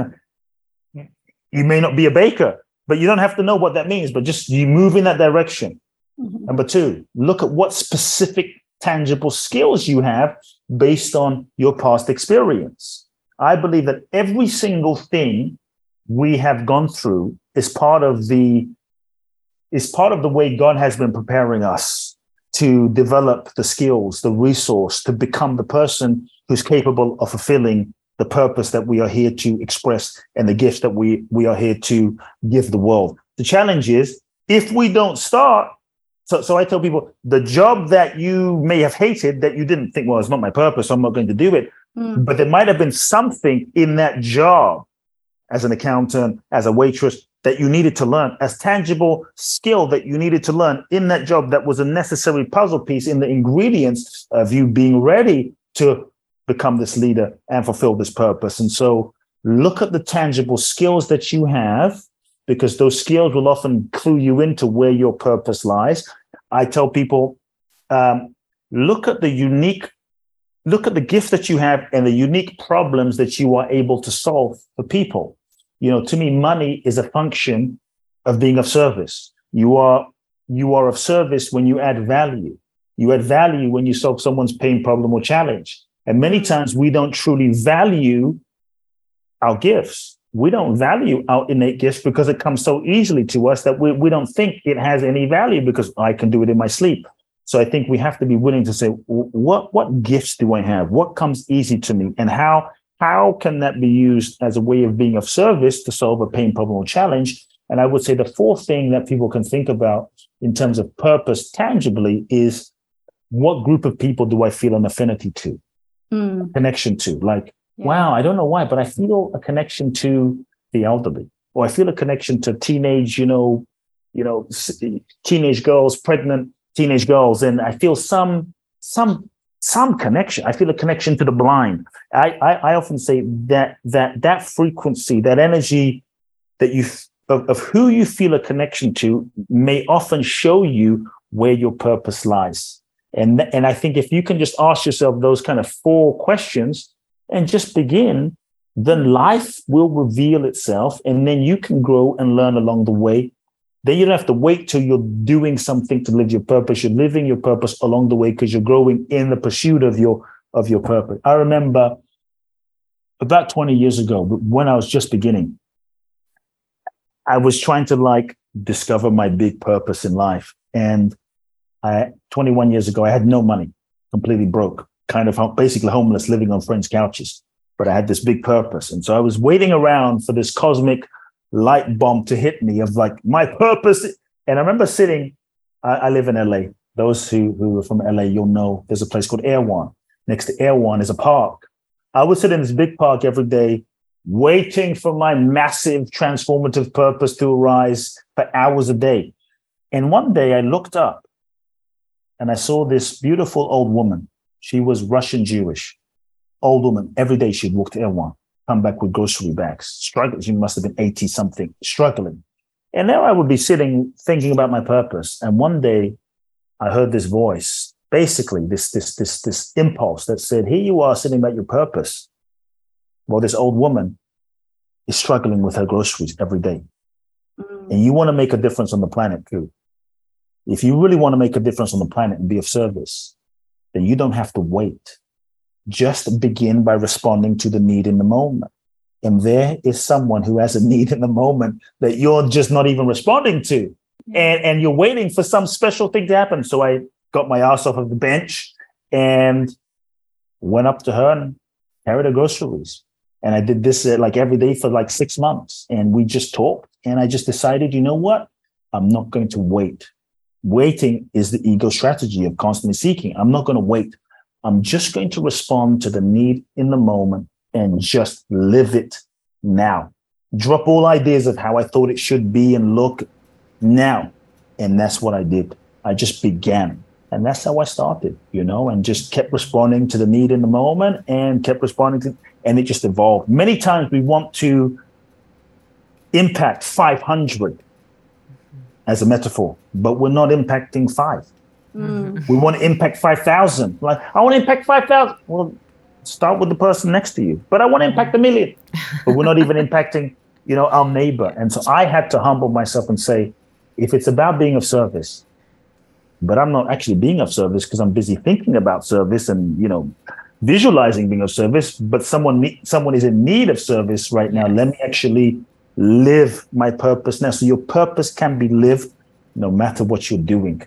you may not be a baker, but you don't have to know what that means, but just you move in that direction. Mm-hmm. Number two, look at what specific tangible skills you have based on your past experience. I believe that every single thing we have gone through is part of the, is part of the way God has been preparing us to develop the skills, the resource, to become the person who's capable of fulfilling the purpose that we are here to express and the gifts that we, we are here to give the world. The challenge is, if we don't start, so, so I tell people, the job that you may have hated, that you didn't think, well, it's not my purpose, so I'm not going to do it. Mm. But there might have been something in that job as an accountant, as a waitress, that you needed to learn, as tangible skill that you needed to learn in that job that was a necessary puzzle piece in the ingredients of you being ready to become this leader and fulfill this purpose. And so look at the tangible skills that you have, because those skills will often clue you into where your purpose lies. I tell people, um, look at the unique, look at the gift that you have and the unique problems that you are able to solve for people. You know, to me, money is a function of being of service. You are, you are of service when you add value. You add value when you solve someone's pain, problem, or challenge. And many times we don't truly value our gifts. We don't value our innate gifts because it comes so easily to us that we, we don't think it has any value because I can do it in my sleep. So I think we have to be willing to say, what, what gifts do I have? What comes easy to me? And how How can that be used as a way of being of service to solve a pain, problem, or challenge? And I would say the fourth thing that people can think about in terms of purpose tangibly is, what group of people do I feel an affinity to, mm. connection to? Like, yeah. wow, I don't know why, but I feel a connection to the elderly, or I feel a connection to teenage, you know, you know, teenage girls, pregnant teenage girls, and I feel some some some connection. I feel a connection to the blind. I, I, I often say that that that frequency, that energy that you of, of who you feel a connection to may often show you where your purpose lies. And, and I think if you can just ask yourself those kind of four questions and just begin, then life will reveal itself, and then you can grow and learn along the way. Then you don't have to wait till you're doing something to live your purpose. You're living your purpose along the way because you're growing in the pursuit of your of your purpose. I remember about twenty years ago, when I was just beginning, I was trying to like discover my big purpose in life. And I, twenty-one years ago, I had no money, completely broke, kind of basically homeless, living on friends' couches. But I had this big purpose. And so I was waiting around for this cosmic light bomb to hit me of like my purpose. And I remember sitting, I, I live in L A. Those who, who are from L A, you'll know there's a place called Erewhon. Next to Erewhon is a park. I would sit in this big park every day, waiting for my massive transformative purpose to arise for hours a day. And one day I looked up and I saw this beautiful old woman. She was Russian Jewish, old woman. Every day she'd walk to Erewhon, come back with grocery bags, struggling. She must have been eighty something, struggling. And there I would be sitting, thinking about my purpose. And one day I heard this voice, basically this, this, this, this impulse that said, here you are sitting about your purpose. Well, this old woman is struggling with her groceries every day. Mm. And you want to make a difference on the planet too. If you really want to make a difference on the planet and be of service, then you don't have to wait. Just begin by responding to the need in the moment. And there is someone who has a need in the moment that you're just not even responding to. And, and you're waiting for some special thing to happen. So I got my ass off of the bench and went up to her and carried her groceries. And I did this uh, like every day for like six months. And we just talked. And I just decided, you know what? I'm not going to wait. Waiting is the ego strategy of constantly seeking. I'm not going to wait. I'm just going to respond to the need in the moment and just live it now. Drop all ideas of how I thought it should be and look now. And that's what I did. I just began. And that's how I started, you know, and just kept responding to the need in the moment and kept responding to, and it just evolved. Many times we want to impact five hundred as a metaphor, but we're not impacting five. Mm. We want to impact five thousand. Like, I want to impact five thousand. Well, start with the person next to you. But I want to impact a million. But we're not even impacting, you know, our neighbor. And so I had to humble myself and say, if it's about being of service, but I'm not actually being of service because I'm busy thinking about service and, you know, visualizing being of service, but someone ne- someone is in need of service right now. Let me actually live my purpose now. So your purpose can be lived no matter what you're doing.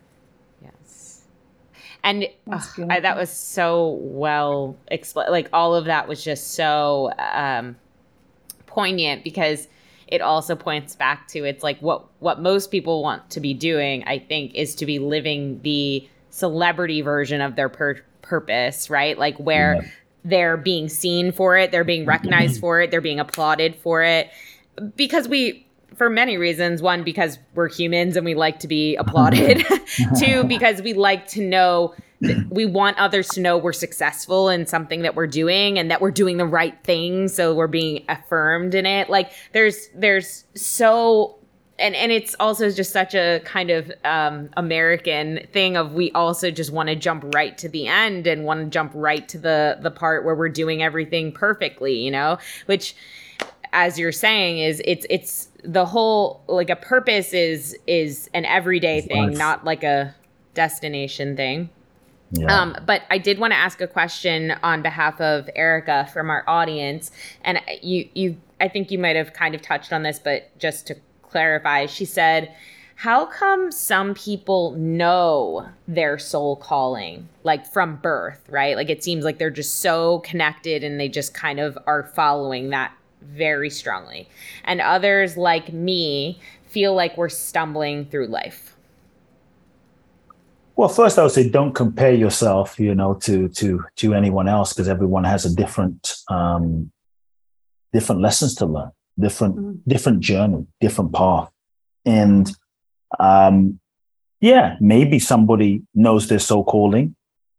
And oh, I, that was so well explained. Like all of that was just so um, poignant because it also points back to it's like what what most people want to be doing, I think, is to be living the celebrity version of their pur- purpose, right? Like where yeah. they're being seen for it, they're being recognized for it, they're being applauded for it. Because we, for many reasons, one, because we're humans and we like to be applauded. Two, because we like to know, that we want others to know we're successful in something that we're doing and that we're doing the right thing. So we're being affirmed in it. Like there's, there's so, and, and it's also just such a kind of um, American thing of we also just want to jump right to the end and want to jump right to the, the part where we're doing everything perfectly, you know, which, as you're saying, is it's it's the whole, like a purpose is is an everyday thing, nice. Not like a destination thing. Yeah. Um, but I did want to ask a question on behalf of Erica from our audience, and you you I think you might have kind of touched on this, but just to clarify, she said, "How come some people know their soul calling, like from birth, right? Like it seems like they're just so connected and they just kind of are following that very strongly. And others like me feel like we're stumbling through life." Well, first I would say don't compare yourself, you know, to to to anyone else because everyone has a different um, different lessons to learn, different mm-hmm. different journey, different path. And um, yeah, maybe somebody knows their soul calling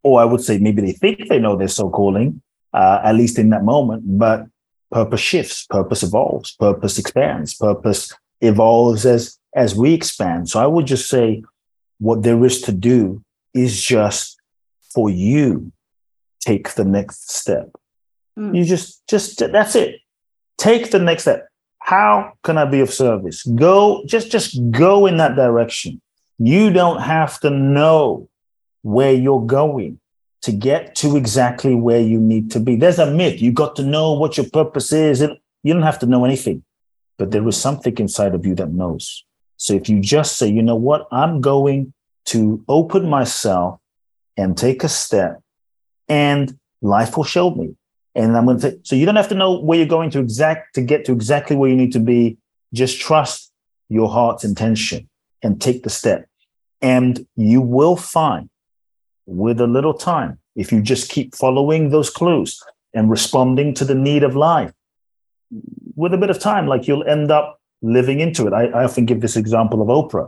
or I would say maybe they think they know their soul calling, uh, at least in that moment, but purpose shifts, purpose evolves, purpose expands, purpose evolves as, as we expand. So I would just say what there is to do is just for you, take the next step. Mm. You just, just, that's it. Take the next step. How can I be of service? Go, just, just go in that direction. You don't have to know where you're going to get to exactly where you need to be. There's a myth. You got to know what your purpose is. And you don't have to know anything, but there is something inside of you that knows. So if you just say, you know what, I'm going to open myself and take a step, and life will show me. And I'm going to say, so you don't have to know where you're going to exact to get to exactly where you need to be. Just trust your heart's intention and take the step. And you will find, with a little time, if you just keep following those clues and responding to the need of life, with a bit of time, like you'll end up living into it. I, I often give this example of Oprah.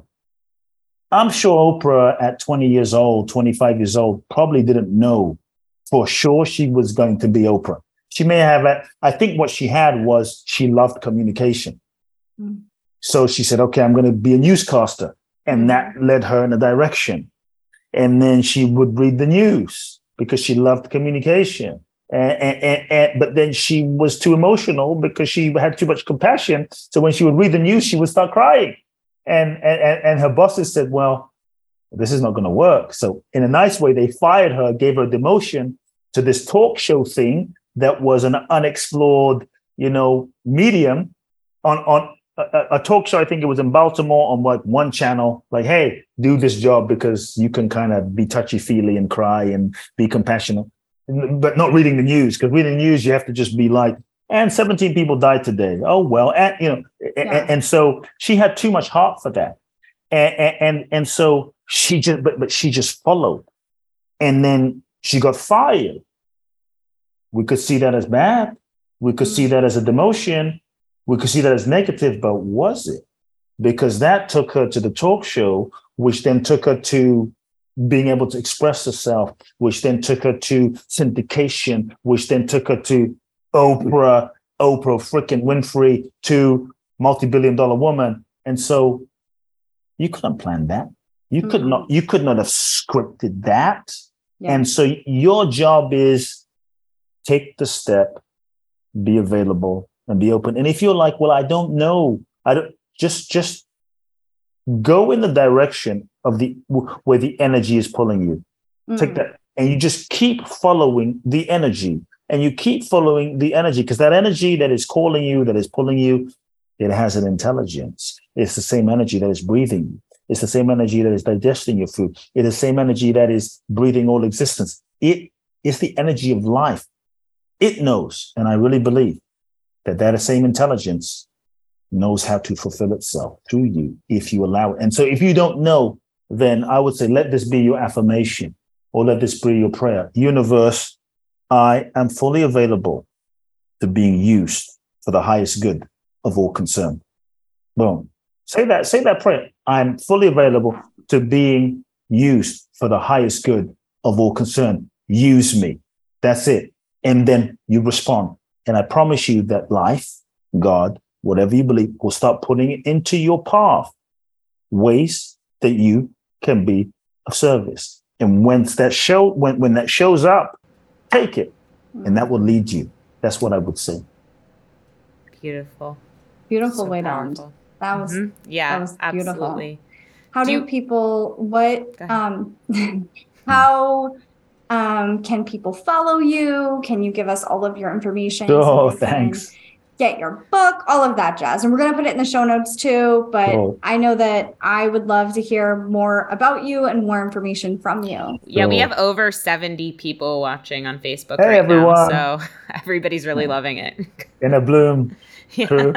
I'm sure Oprah at twenty years old, twenty-five years old, probably didn't know for sure she was going to be Oprah. She may have, I think what she had was she loved communication. Mm. So she said, okay, I'm going to be a newscaster. And that led her in a direction. And then she would read the news because she loved communication. And, and, and, but then she was too emotional because she had too much compassion. So when she would read the news, she would start crying. And, and, and her bosses said, well, this is not going to work. So in a nice way, they fired her, gave her demotion to this talk show thing that was an unexplored, you know, medium on, on a, a talk show. I think it was in Baltimore on like one channel, like, hey, do this job because you can kind of be touchy-feely and cry and be compassionate, but not reading the news, because reading the news, you have to just be like, and seventeen people died today. Oh, well, and, you know, yeah. and, and so she had too much heart for that. And, and, and so she just, but, but she just followed, and then she got fired. We could see that as bad. We could see that as a demotion. We could see that as negative, but was it? Because that took her to the talk show, which then took her to being able to express herself, which then took her to syndication, which then took her to Oprah, Oprah freaking Winfrey, to multi-billion dollar woman. And so you couldn't plan that. You mm-hmm. could not, you could not have scripted that. Yeah. And so your job is take the step, be available, and be open. And if you're like, well, I don't know, I don't just just go in the direction of the where the energy is pulling you. Mm-hmm. Take that, and you just keep following the energy, and you keep following the energy, because that energy that is calling you, that is pulling you, it has an intelligence. It's the same energy that is breathing you. It's the same energy that is digesting your food. It is the same energy that is breathing all existence. It is the energy of life. It knows, and I really believe that that same intelligence knows how to fulfill itself through you if you allow it. And so if you don't know, then I would say, let this be your affirmation, or let this be your prayer. Universe, I am fully available to being used for the highest good of all concerned. Boom. Say that, say that prayer. I'm fully available to being used for the highest good of all concerned. Use me. That's it. And then you respond. And I promise you that life, God, whatever you believe, will start putting it into your path, ways that you can be of service. And when that show, when, when that shows up, take it, and that will lead you. That's what I would say. Beautiful. Beautiful So way to powerful. end. That was Mm-hmm. Yeah, that was beautiful. absolutely. How do, Do you- people what um how um can people follow you? Can you give us all of your information? Oh, so they can thanks. Get your book, all of that jazz. And we're going to put it in the show notes too. But Cool. I know that I would love to hear more about you and more information from you. Yeah, we Cool. have over seventy people watching on Facebook Hey, right everyone. now, so everybody's really loving it. In a Bloom Yeah. crew.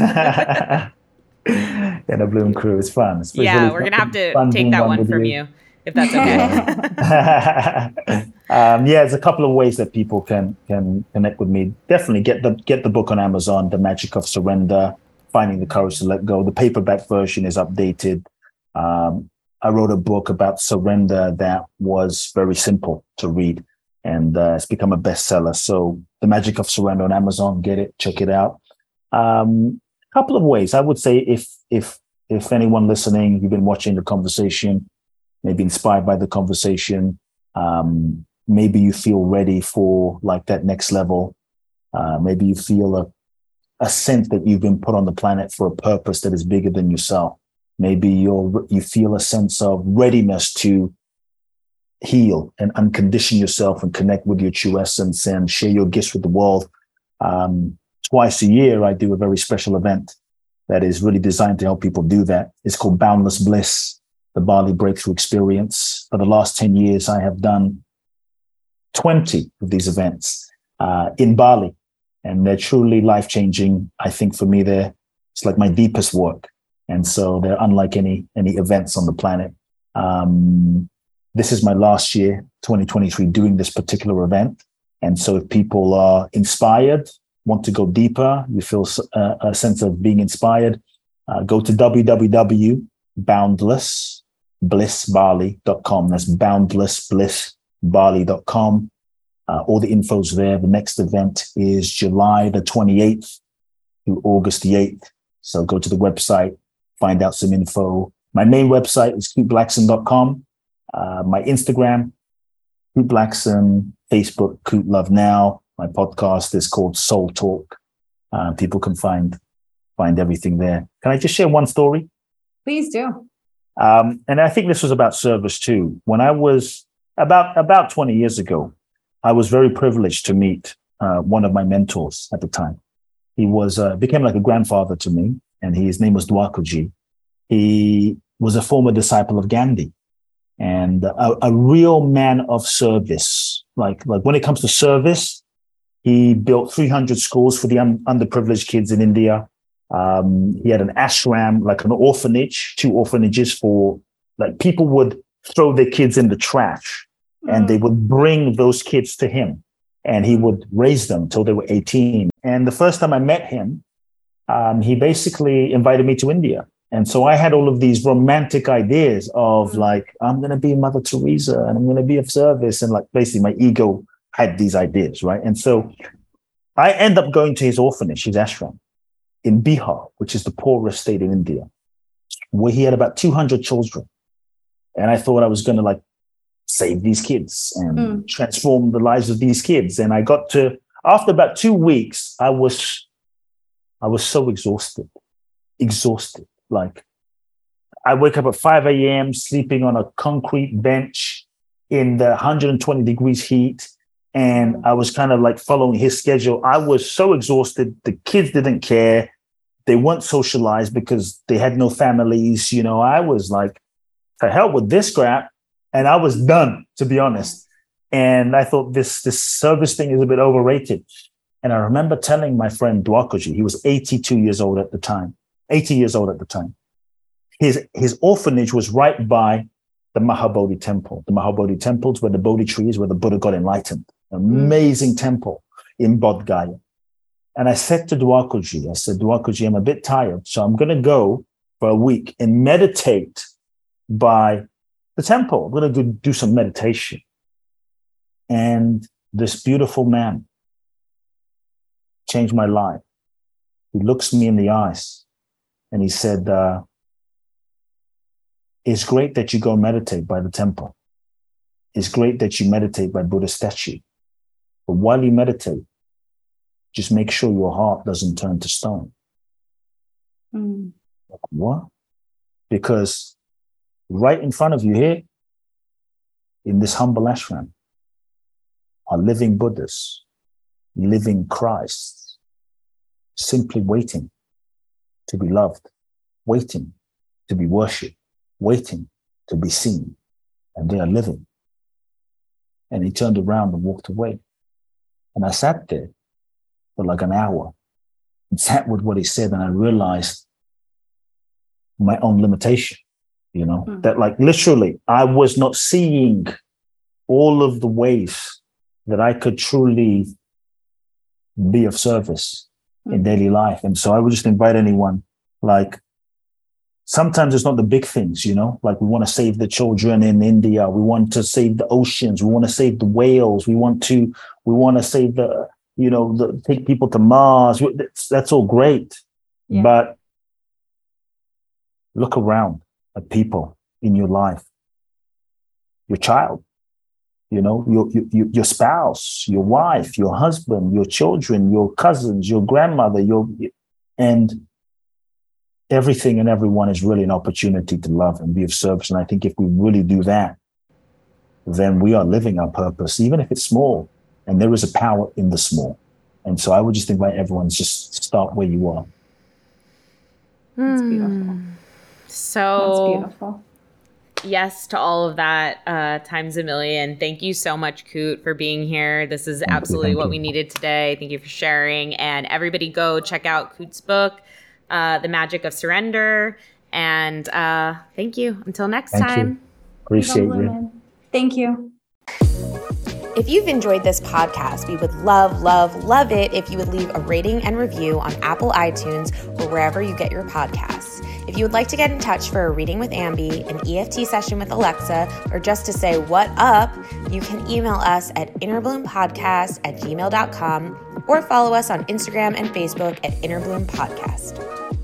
In a Bloom crew. It's fun. It's Yeah, really we're gonna fun- have to fun take being that one with from you, if that's okay. um, yeah, there's a couple of ways that people can can connect with me. Definitely get the get the book on Amazon, The Magic of Surrender, Finding the Courage to Let Go. The paperback version is updated. Um, I wrote a book about surrender that was very simple to read, and uh, it's become a bestseller. So The Magic of Surrender on Amazon, get it, check it out. Um, a couple of ways. I would say if if if anyone listening, you've been watching the conversation, maybe inspired by the conversation, um, maybe you feel ready for like that next level. Uh, maybe you feel a, a sense that you've been put on the planet for a purpose that is bigger than yourself. Maybe you're, you feel a sense of readiness to heal and uncondition yourself and connect with your true essence and share your gifts with the world. Um, twice a year, I do a very special event that is really designed to help people do that. It's called Boundless Bliss, the Bali Breakthrough Experience. For the last ten years, I have done twenty of these events uh, in Bali, and they're truly life-changing. I think for me, they're, it's like my deepest work. And so they're unlike any, any events on the planet. Um, this is my last year, twenty twenty-three, doing this particular event. And so if people are inspired, want to go deeper, you feel a, a sense of being inspired, uh, go to w w w dot boundless bliss bali dot com. That's boundless bliss bali dot com. Uh, all the info's there. The next event is July the twenty-eighth through August the eighth. So go to the website, find out some info. My main website is coot blackson dot com. Uh, my Instagram, Coot Blackson, Facebook, Coot Love Now. My podcast is called Soul Talk. Uh, people can find find everything there. Can I just share one story? Please do. Um, and I think this was about service too. When I was about about twenty years ago, I was very privileged to meet uh, one of my mentors at the time. He was uh, became like a grandfather to me, and his name was Dwakoji. He was a former disciple of Gandhi, and a, a real man of service. Like like when it comes to service, he built three hundred schools for the un- underprivileged kids in India. Um, he had an ashram, like an orphanage, two orphanages for like people would throw their kids in the trash, mm. and they would bring those kids to him, and he would raise them till they were eighteen. And the first time I met him, um, he basically invited me to India. And so I had all of these romantic ideas of like, I'm going to be Mother Teresa and I'm going to be of service. And like, basically my ego had these ideas, right? And so I end up going to his orphanage, his ashram in Bihar, which is the poorest state in India, where he had about two hundred children. And I thought I was going to like save these kids and mm. transform the lives of these kids. And I got to, after about two weeks, I was, I was so exhausted, exhausted. Like I wake up at five a.m. sleeping on a concrete bench in the one hundred twenty degrees heat. And I was kind of like following his schedule. I was so exhausted. The kids didn't care. They weren't socialized because they had no families. You know, I was like, to hell with this crap. And I was done, to be honest. And I thought this, this service thing is a bit overrated. And I remember telling my friend Dwakoji, he was eighty-two years old at the time, eighty years old at the time. His, his orphanage was right by the Mahabodhi temple. The Mahabodhi temple is where the Bodhi tree is, where the Buddha got enlightened. Amazing mm. temple in Bodh Gaya. And I said to Dwakoji, I said, Dwakoji, I'm a bit tired, so I'm going to go for a week and meditate by the temple. I'm going to do, do some meditation. And this beautiful man changed my life. He looks me in the eyes and he said, uh, it's great that you go meditate by the temple. It's great that you meditate by Buddha's statue. But while you meditate, just make sure your heart doesn't turn to stone. Mm. Like, what? Because right in front of you here, in this humble ashram, are living Buddhas, living Christs, simply waiting to be loved, waiting to be worshipped, waiting to be seen, and they are living. And he turned around and walked away. And I sat there for like an hour and sat with what he said, and I realized my own limitation, you know, mm. that like literally I was not seeing all of the ways that I could truly be of service mm. in daily life. And so I would just invite anyone, like, sometimes it's not the big things, you know, like we want to save the children in India. We want to save the oceans. We want to save the whales. We want to, we want to save the, you know, the, take people to Mars. That's, that's all great. Yeah. But look around at people in your life, your child, you know, your, your, your spouse, your wife, your husband, your children, your cousins, your grandmother, your, and everything and everyone is really an opportunity to love and be of service. And I think if we really do that, then we are living our purpose, even if it's small. And there is a power in the small. And so I would just invite everyone to just start where you are. That's beautiful. So That's beautiful. Yes to all of that, uh, times a million. Thank you so much, Kute, for being here. This is thank absolutely you, what you. we needed today. Thank you for sharing. And everybody go check out Kute's book, uh, The Magic of Surrender. And uh, thank you. Until next thank time. You. Appreciate you. Thank you. If you've enjoyed this podcast, we would love, love, love it if you would leave a rating and review on Apple iTunes or wherever you get your podcasts. If you would like to get in touch for a reading with Ambi, an E F T session with Alexa, or just to say what up, you can email us at innerbloom.podcast at gmail dot com or follow us on Instagram and Facebook at Innerbloom Podcast.